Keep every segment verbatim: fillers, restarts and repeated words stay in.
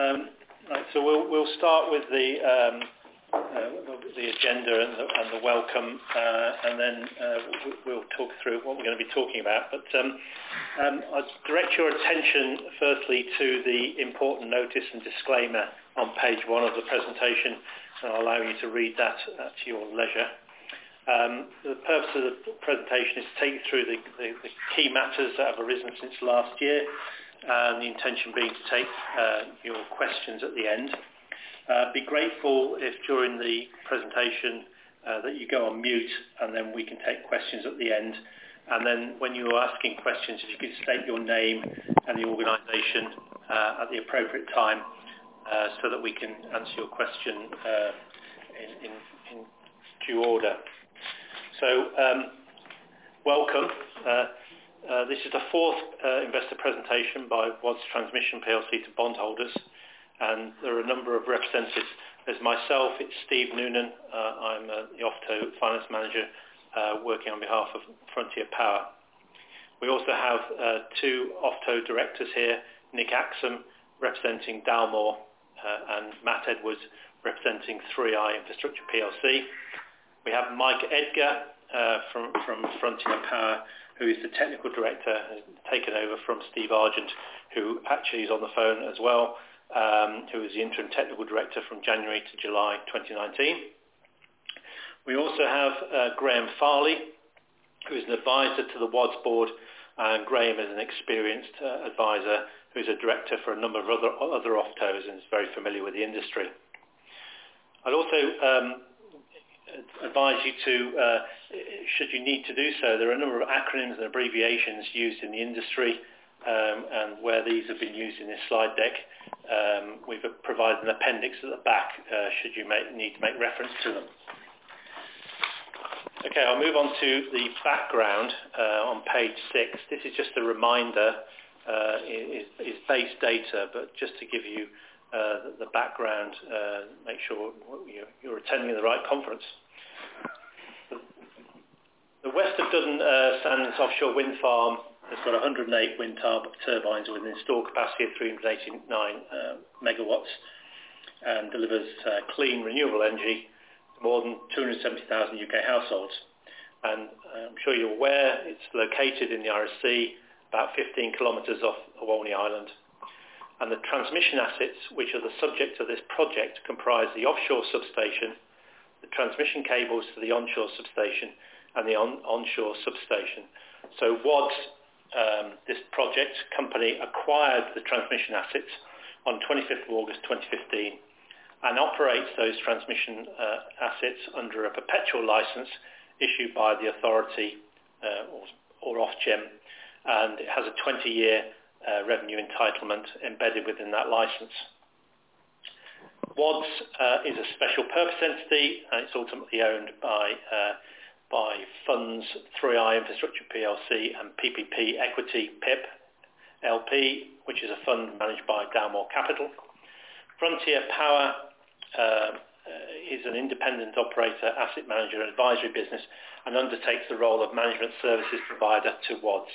Um, right, so we'll, we'll start with the, um, uh, the agenda and the, and the welcome, uh, and then uh, we'll talk through what we're going to be talking about. But um, um, I'll direct your attention firstly to the important notice and disclaimer on page one of the presentation, and I'll allow you to read that at your leisure. Um, the purpose of the presentation is to take you through the, the, the key matters that have arisen since last year, and the intention being to take uh, your questions at the end. Uh, be grateful if during the presentation uh, that you go on mute, and then we can take questions at the end. And then when you're asking questions, if you could state your name and the organisation uh, at the appropriate time uh, so that we can answer your question uh, in, in, in due order. So, um, welcome. Uh, uh, this is the fourth uh, investor presentation by W O D S Transmission P L C to bondholders, and there are a number of representatives. There's myself, it's Steve Noonan. Uh, I'm uh, the OFTO Finance Manager uh, working on behalf of Frontier Power. We also have uh, two OFTO directors here, Nick Axum representing Dalmore uh, and Matt Edwards representing three I Infrastructure P L C. We have Mike Edgar uh, from, from Frontier Power, who is the Technical Director, has taken over from Steve Argent, who actually is on the phone as well, um, who is the Interim Technical Director from January to July twenty nineteen. We also have uh, Graham Farley, who is an advisor to the W O D S board, and Graham is an experienced uh, advisor who is a director for a number of other, other OFTOs and is very familiar with the industry. I'd also um, advise you to, uh, should you need to do so, there are a number of acronyms and abbreviations used in the industry, um, and where these have been used in this slide deck, um, we've provided an appendix at the back uh, should you make, need to make reference to them. Okay, I'll move on to the background uh, on page six. This is just a reminder, uh, is, is base data, but just to give you Uh, the, the background, uh, make sure you're, you're attending the right conference. The West of Duddon uh, Sands offshore wind farm has got one hundred eight wind turbines with an installed capacity of three hundred eighty-nine uh, megawatts and delivers uh, clean renewable energy to more than two hundred seventy thousand U K households. And uh, I'm sure you're aware it's located in the Irish Sea, about fifteen kilometres off Walney Island. And the transmission assets, which are the subject of this project, comprise the offshore substation, the transmission cables to the onshore substation, and the on onshore substation. So W O D S, um, this project company, acquired the transmission assets on twenty-fifth of August twenty fifteen and operates those transmission uh, assets under a perpetual licence issued by the authority uh, or, or Ofgem, and it has a twenty-year Uh, revenue entitlement embedded within that licence. W O D S uh, is a special purpose entity, and it's ultimately owned by uh, by funds three I Infrastructure P L C and P P P Equity P I P L P, which is a fund managed by Dalmore Capital. Frontier Power uh, is an independent operator, asset manager and advisory business, and undertakes the role of management services provider to W O D S.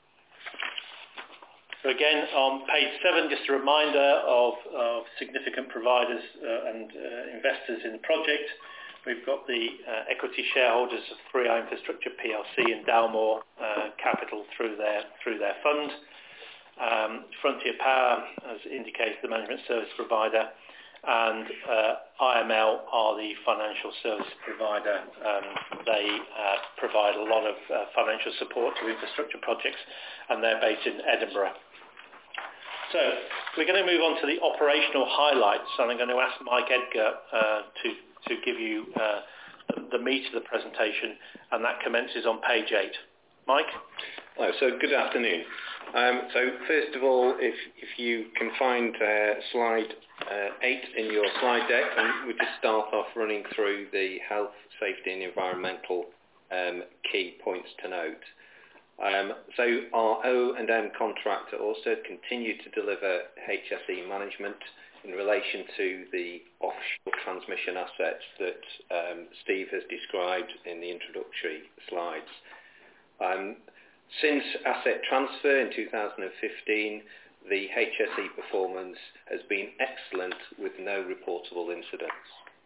So again, on page seven, just a reminder of, of significant providers uh, and uh, investors in the project. We've got the uh, equity shareholders of three I Infrastructure P L C and Dalmore uh, Capital through their through their fund. Um, Frontier Power, as indicated, the management service provider, and uh, I M L are the financial service provider. Um, they uh, provide a lot of uh, financial support to infrastructure projects, and they're based in Edinburgh. So we're going to move on to the operational highlights, and I'm going to ask Mike Edgar uh, to, to give you uh, the meat of the presentation, and that commences on page eight. Mike? Hello, so good afternoon. Um, so first of all, if, if you can find uh, slide uh, eight in your slide deck, and we just start off running through the health, safety and environmental um, key points to note. Um, so our O and M contractor also continued to deliver H S E management in relation to the offshore transmission assets that um, Steve has described in the introductory slides. Um, since asset transfer in two thousand fifteen, the H S E performance has been excellent with no reportable incidents.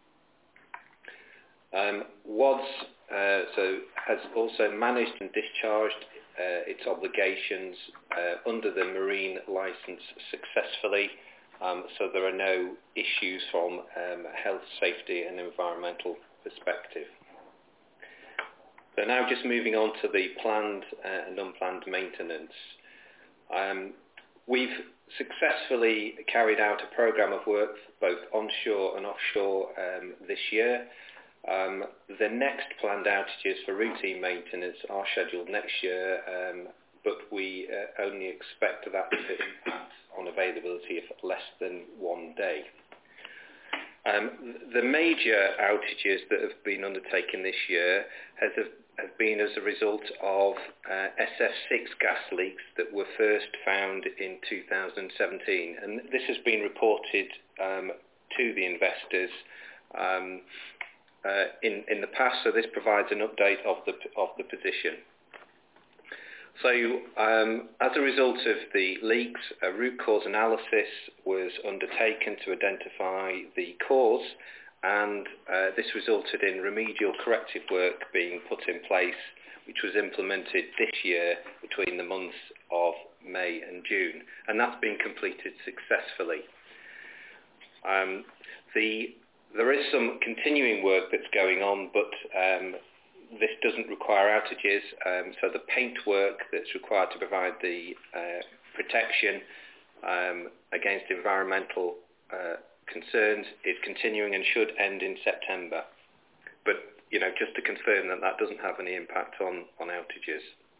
Um, W O D S uh, so has also managed and discharged uh, its obligations uh, under the marine licence successfully, um, so there are no issues from um, health, safety and environmental perspective. So now just moving on to the planned uh, and unplanned maintenance. Um, we've successfully carried out a programme of work both onshore and offshore um, this year. Um, the next planned outages for routine maintenance are scheduled next year, um, but we uh, only expect that to impact on availability of less than one day. Um, the major outages that have been undertaken this year has, have been as a result of uh, S F six gas leaks that were first found in two thousand seventeen, and this has been reported um, to the investors um, uh, in, in the past, so this provides an update of the, of the position. So um, as a result of the leaks, a root cause analysis was undertaken to identify the cause, and uh, this resulted in remedial corrective work being put in place, which was implemented this year between the months of May and June, and that's been completed successfully. Um, the, there is some continuing work that's going on, but um, this doesn't require outages, um, so the paint work that's required to provide the uh, protection um, against environmental uh, concerns is continuing and should end in September. But, you know, just to confirm that that doesn't have any impact on, on outages.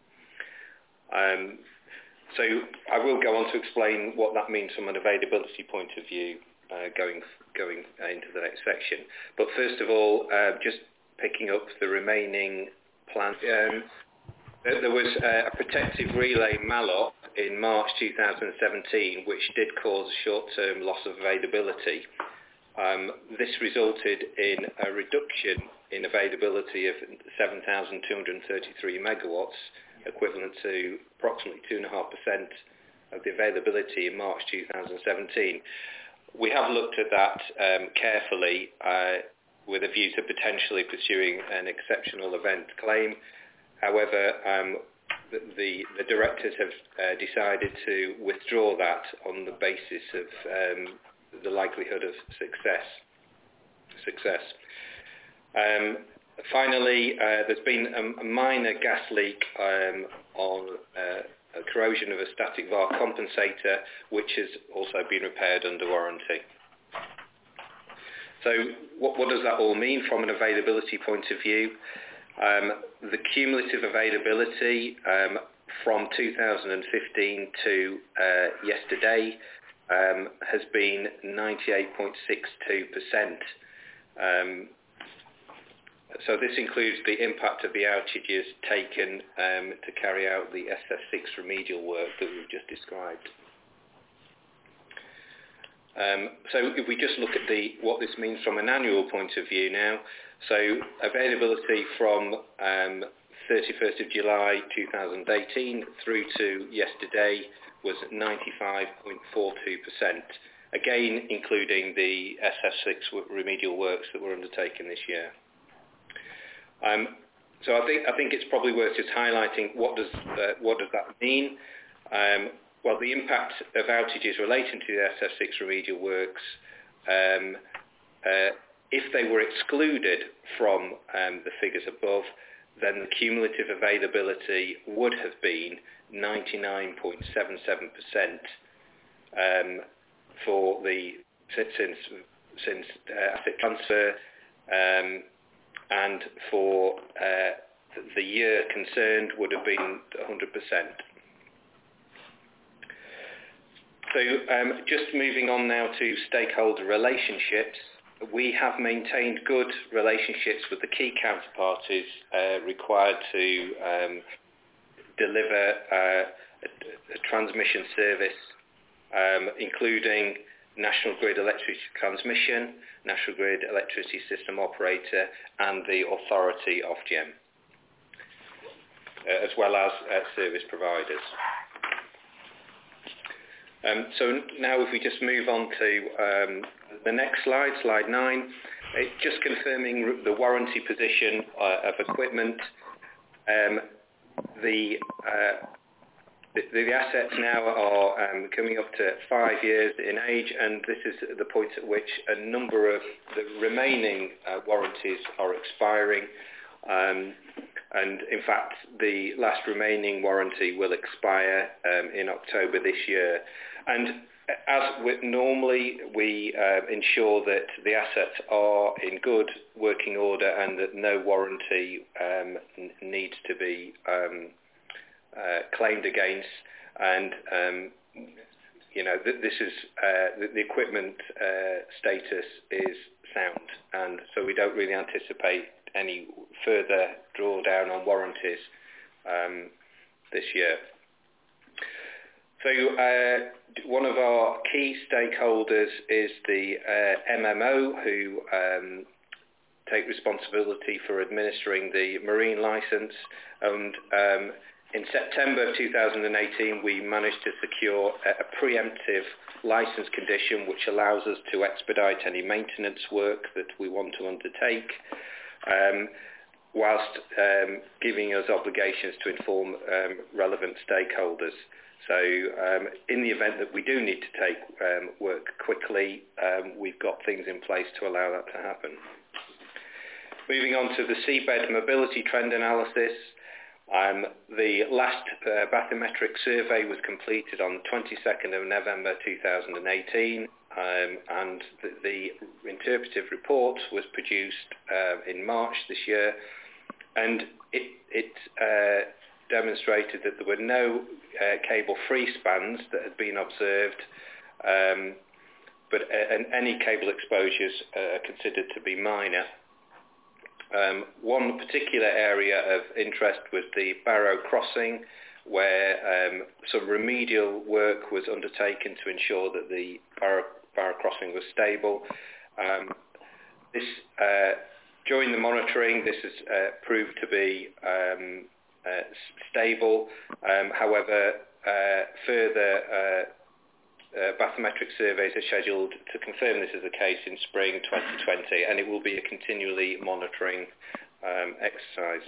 Um, so I will go on to explain what that means from an availability point of view uh, going, going into the next section. But first of all, uh, just picking up the remaining plan. Um, there was a protective relay M A L O P in March two thousand seventeen, which did cause short-term loss of availability. Um, this resulted in a reduction in availability of seven thousand two hundred thirty-three megawatts, equivalent to approximately two point five percent of the availability in March two thousand seventeen. We have looked at that um, carefully uh, with a view to potentially pursuing an exceptional event claim. However, um, the, the, the directors have uh, decided to withdraw that on the basis of um, the likelihood of success. success. Um, finally, uh, there's been a, a minor gas leak um, on uh, a corrosion of a static var compensator, which has also been repaired under warranty. So what, what does that all mean from an availability point of view? Um, the cumulative availability um, from two thousand fifteen to uh, yesterday um, has been ninety-eight point six two percent. Um, so this includes the impact of the outages taken um, to carry out the S F six remedial work that we've just described. Um, so if we just look at the what this means from an annual point of view now, so availability from um, thirty-first of July two thousand eighteen through to yesterday was ninety-five point four two percent, again including the S F six remedial works that were undertaken this year. Um, so I think I think it's probably worth just highlighting what does uh, what does that mean. Um, Well, the impact of outages relating to the S F six remedial works, um, uh, if they were excluded from um, the figures above, then the cumulative availability would have been ninety-nine point seven seven percent um, for the since since uh, asset transfer, um, and for uh, the year concerned would have been one hundred percent. So um, just moving on now to stakeholder relationships, we have maintained good relationships with the key counterparties uh, required to um, deliver uh, a, a transmission service, um, including National Grid Electricity Transmission, National Grid Electricity System Operator and the Authority Ofgem, uh, as well as uh, service providers. Um, so now if we just move on to um, the next slide, slide nine, it's just confirming the warranty position uh, of equipment. Um, the, uh, the the assets now are um, coming up to five years in age, and this is the point at which a number of the remaining uh, warranties are expiring. Um, and in fact, the last remaining warranty will expire um, in October this year. And as with, normally, we uh, ensure that the assets are in good working order and that no warranty um, n- needs to be um, uh, claimed against. And um, you know, th- this is uh, the, the equipment uh, status is sound, and so we don't really anticipate any further drawdown on warranties um, this year. So uh, one of our key stakeholders is the uh, M M O, who um, take responsibility for administering the marine licence. And um, in September of two thousand eighteen, we managed to secure a, a preemptive licence condition which allows us to expedite any maintenance work that we want to undertake, um, whilst um, giving us obligations to inform um, relevant stakeholders. So um, in the event that we do need to take um, work quickly, um, we've got things in place to allow that to happen. Moving on to the seabed mobility trend analysis. Um, the last uh, bathymetric survey was completed on the twenty-second of November two thousand eighteen, um, and the, the interpretive report was produced uh, in March this year, and it, it uh, demonstrated that there were no uh, cable-free spans that had been observed, um, but uh, and any cable exposures uh, are considered to be minor. Um, one particular area of interest was the Barrow Crossing, where um, some remedial work was undertaken to ensure that the Barrow, Barrow Crossing was stable. Um, this, uh, during the monitoring, this has uh, proved to be um, uh, stable. Um, however, uh, further uh, Uh, bathymetric surveys are scheduled to confirm this is the case in spring twenty twenty, and it will be a continually monitoring um, exercise.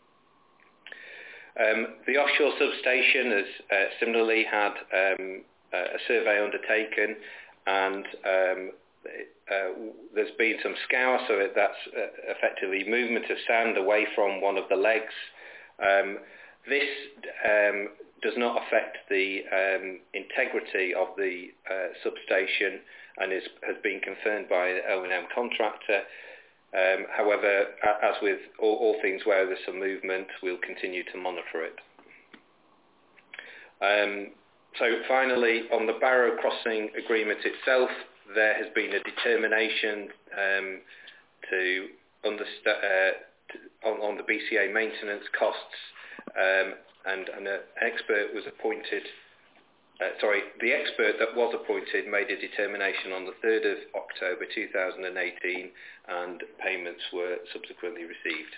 Um, the offshore substation has uh, similarly had um, a survey undertaken, and um, uh, there's been some scour, so that's uh, effectively movement of sand away from one of the legs. Um, this um, does not affect the um, integrity of the uh, substation and is, has been confirmed by the O and M contractor. Um, however, as with all, all things where there's some movement, we'll continue to monitor it. Um, so finally, on the Barrow Crossing agreement itself, there has been a determination um, to, understa- uh, to on, on the B C A maintenance costs, um, and an expert was appointed, uh, sorry, the expert that was appointed made a determination on the third of October two thousand eighteen, and payments were subsequently received.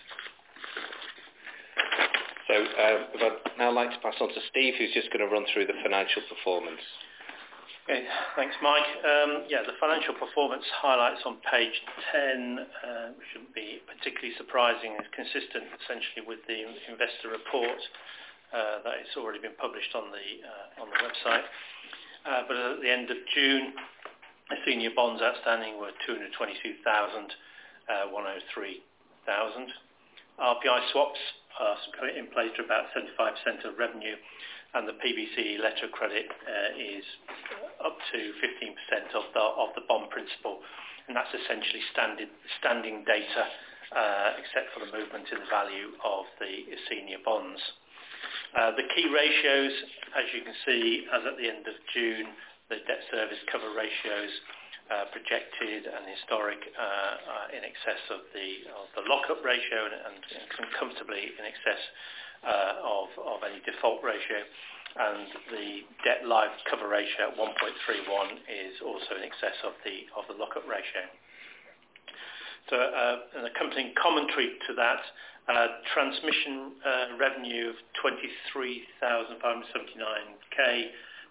So uh, I'd now like to pass on to Steve, who's just going to run through the financial performance. Okay, thanks, Mike. Um, yeah, the financial performance highlights on page ten uh, shouldn't be particularly surprising. It's consistent essentially with the investor report uh, that it's already been published on the uh, on the website. Uh, but at the end of June, the senior bonds outstanding were two hundred twenty-two thousand one hundred three thousand. R P I swaps are in place to about seventy-five percent of revenue, and the P B C letter of credit uh, is up to fifteen percent of the of the bond principal, and that's essentially standard standing data, uh, except for the movement in the value of the senior bonds. Uh, the key ratios, as you can see, as at the end of June, the debt service cover ratios uh, projected and historic uh, are in excess of the of the lockup ratio, and, and, and comfortably in excess uh, of of any default ratio. And the debt life cover ratio at one point three one is also in excess of the of the lockup ratio. So, uh, an accompanying commentary to that, uh, transmission uh, revenue of twenty-three thousand five hundred seventy-nine K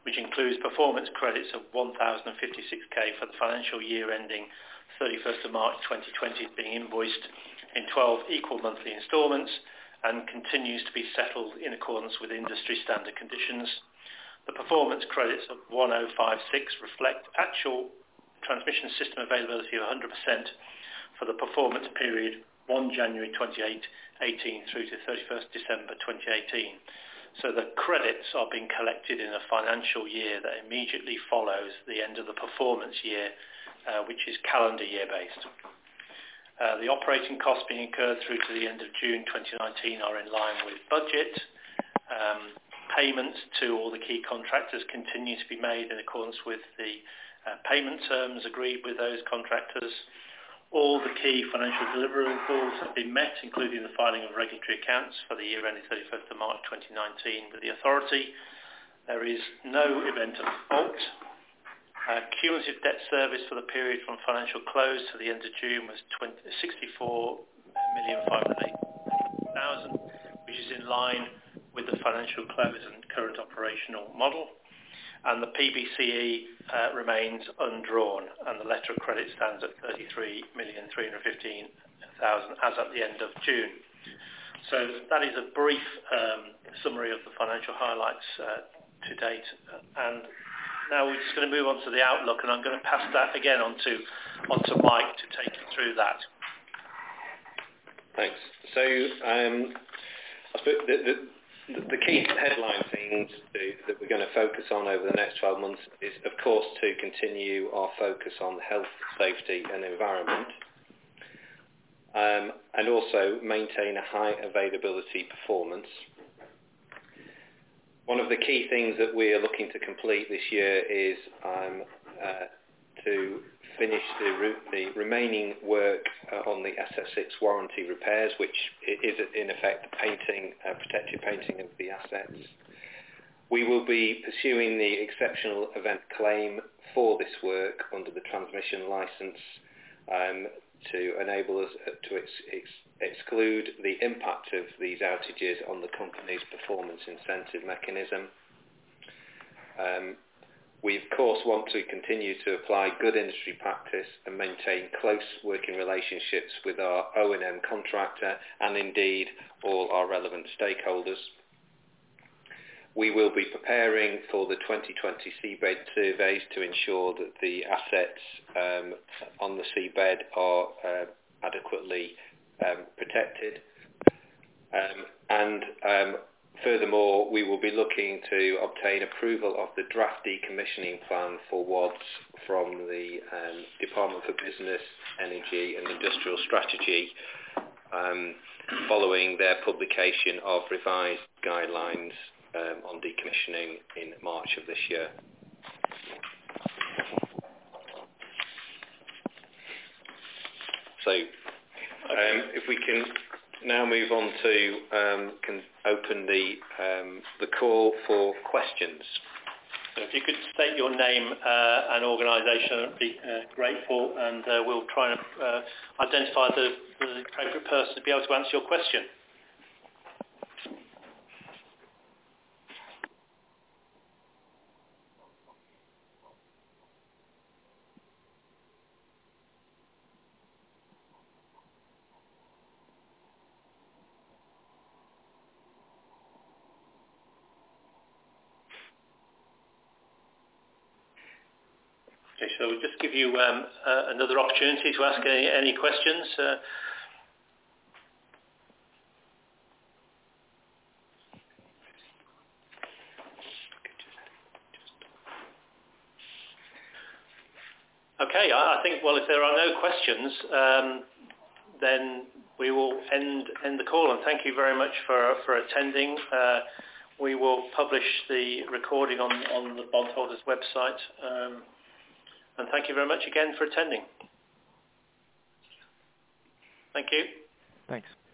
which includes performance credits of one thousand fifty-six k for the financial year ending thirty-first of March twenty twenty, being invoiced in twelve equal monthly instalments and continues to be settled in accordance with industry standard conditions. The performance credits of one thousand fifty-six reflect actual transmission system availability of one hundred percent for the performance period first January twenty eighteen through to thirty-first December twenty eighteen. So the credits are being collected in a financial year that immediately follows the end of the performance year, uh, which is calendar year based. Uh, the operating costs being incurred through to the end of June twenty nineteen are in line with budget. Um, payments to all the key contractors continue to be made in accordance with the uh, payment terms agreed with those contractors. All the key financial deliverables have been met, including the filing of regulatory accounts for the year ending thirty-first of March twenty nineteen with the authority. There is no event of default. Uh, cumulative debt service for the period from financial close to the end of June was sixty-four million five hundred eighty thousand, which is in line with the financial close and current operational model. And the P B C E uh, remains undrawn, and the letter of credit stands at thirty-three million three hundred fifteen thousand as at the end of June. So that is a brief um, summary of the financial highlights uh, to date. And now we're just going to move on to the outlook, and I'm going to pass that again on to, on to Mike to take you through that. Thanks. So um, I suppose the, the The key headline things to, that we're going to focus on over the next twelve months is, of course, to continue our focus on health, safety and environment, um, and also maintain a high availability performance. One of the key things that we are looking to complete this year is um, uh, to finish the, re- the remaining work uh, on the S S six warranty repairs, which is in effect the painting, uh, protective painting of the assets. We will be pursuing the exceptional event claim for this work under the transmission licence um, to enable us to ex- ex- exclude the impact of these outages on the company's performance incentive mechanism. Um, We, of course, want to continue to apply good industry practice and maintain close working relationships with our O and M contractor and, indeed, all our relevant stakeholders. We will be preparing for the twenty twenty seabed surveys to ensure that the assets um, on the seabed are uh, adequately um, protected. Um, and um, Furthermore, we will be looking to obtain approval of the draft decommissioning plan for W O Ds from the um, Department for Business, Energy and Industrial Strategy um, following their publication of revised guidelines um, on decommissioning in March of this year. So, um, if we can now move on to um, can open the um, the call for questions. So if you could state your name uh, and organisation, I'd be uh, grateful, and uh, we'll try and uh, identify the, the appropriate person to be able to answer your question. Okay, so we'll just give you um, uh, another opportunity to ask any, any questions. Uh, okay, I, I think, well, if there are no questions, um, then we will end end the call. And thank you very much for, for attending. Uh, we will publish the recording on, on the bondholders' website. Um, And thank you very much again for attending. Thank you. Thanks.